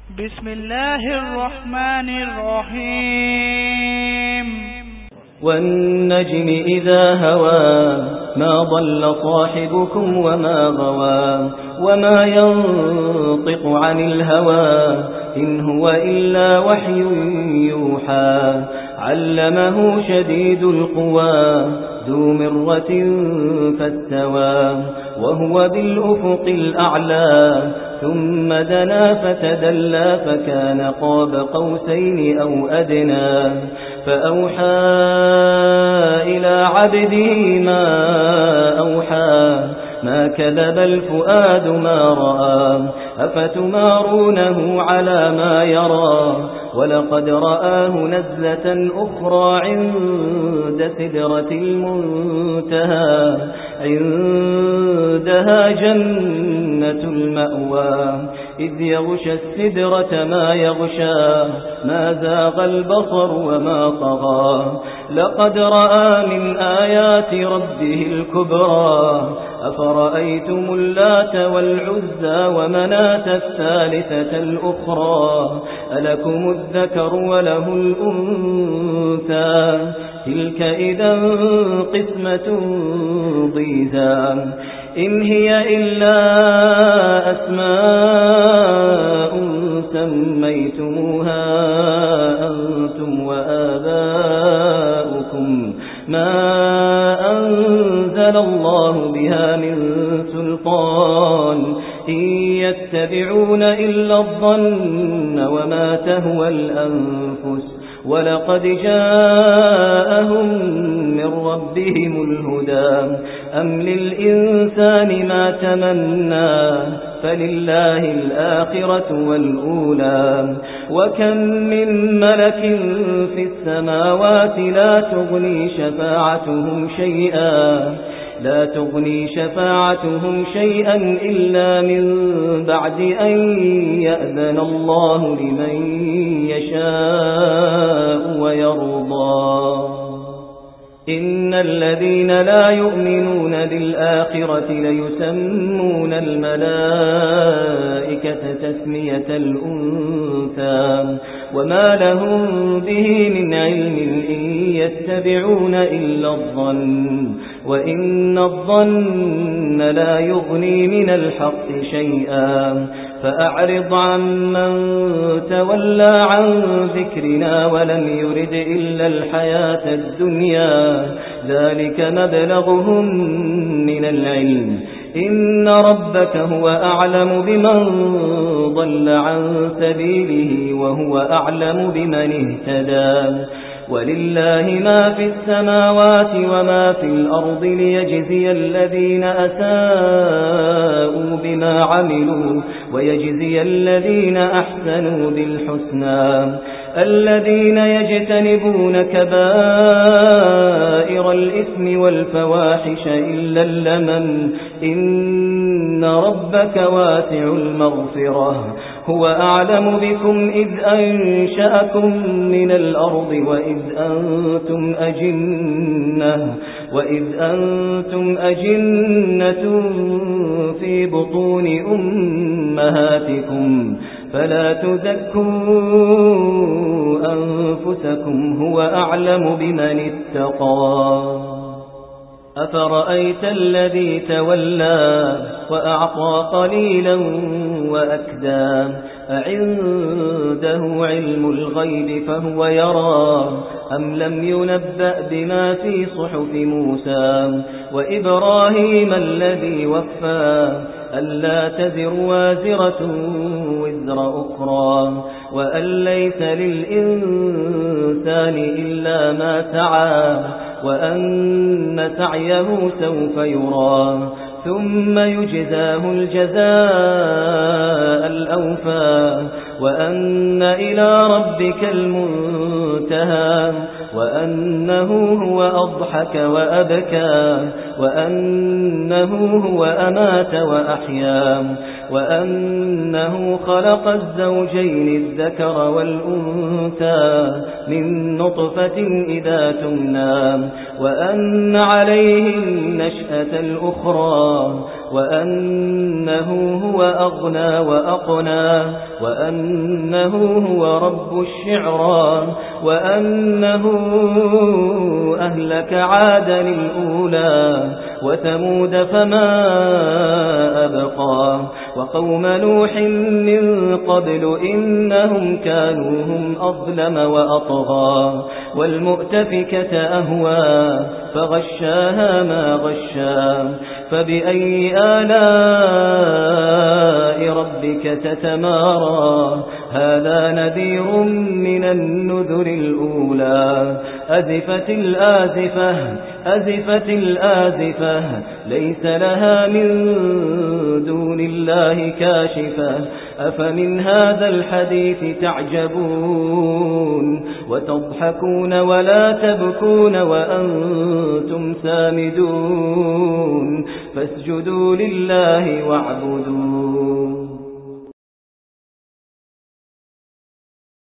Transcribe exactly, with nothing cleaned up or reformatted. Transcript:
بسم الله الرحمن الرحيم والنجم إذا هوى ما ضل صاحبكم وما غوى وما ينطق عن الهوى إن هو إلا وحي يوحى علمه شديد القوى ذو مرة فاستوى وهو بالأفق الأعلى ثم دنا فتدلى فكان قاب قوسين أو أدنى فأوحى إلى عبده ما أوحى ما كذب الفؤاد ما رأى أفتمارونه على ما يرى ولقد رآه نزلة أخرى عند سدرة المنتهى عندها جنة المأوى إذ يغشى السدرة ما يغشى ما زاغ البصر وما طغى لقد رأى من آيات ربه الكبرى أفرأيتم اللات والعزى ومناة الثالثة الأخرى ألكم الذكر وله الأنثى تلك إذا قسمة ضيزى إن هي إلا أسماء سميتموها أنتم وآباؤكم ما أنزل الله بها من سلطان إن يتبعون إلا الظن وما تهوى الأنفس ولقد جاءهم من ربهم الهدى أم للإنسان ما تمنى فلله الآخرة والأولى وكم من ملك في السماوات لا تغني شفاعتهم شيئا لا تغني شفاعتهم شيئا إلا من بعد أن يأذن الله لمن يشاء ويرضى إن الذين لا يؤمنون بالآخرة ليسمون الملائكة تسمية الأنثى وما لهم به من علم إن يتبعون إلا الظن وإن الظن لا يغني من الحق شيئا فأعرض عمن تولى عن ذكرنا ولم يرد إلا الحياة الدنيا ذلك مبلغهم من العلم إن ربك هو أعلم بمن ضل عن سبيله وهو أعلم بمن اهتدى ولله ما في السماوات وما في الأرض ليجزي الذين أساءوا بما عملوا ويجزي الذين أحسنوا بالحسنى الذين يجتنبون كبائر الإثم والفواحش إلا اللمم إن ربك واسع المغفرة هو أعلم بكم إذ أنشأكم من الأرض وإذ أنتم أجنة وإذ أنتم أجنة في بطون أمهاتكم فلا تزكوا أنفسكم هو أعلم بمن اتقى أفرأيت الذي تولى وأعطى قليلا وأكدى أعنده علم الغيب فهو يرى أم لم ينبأ بما في صحف موسى وإبراهيم الذي وفى ألا تزر وازرة وزر أخرى وأن ليس للإنسان إلا ما سعى وأن سعيه سوف يرى ثم يجزاه الجزاء الأوفى وأن إلى ربك المنتهى وأنه هو أضحك وأبكى وأنه هو أمات وأحيا وأنه خلق الزوجين الذكر والأنثى من نطفة إذا تمنى وأن عليه النشأة الأخرى وأنه هو أغنى وأقنى وأنه هو رب الشعرى وأنه أهلك عادا الأولى وثمود فما أبقى وقوم نوح من قبل إنهم كانوا هم أظلم وأطغى والمؤتفكة أهوى فغشاها ما غشا فبأي آلاء ربك تتمارى هذا نذير من النذر الأولى أزفت الآزفة أزفت الآزفة ليس لها من دون الله كاشفة أفمن هذا الحديث تعجبون وتضحكون ولا تبكون وأنتم سامدون فاسجدوا لله واعبدون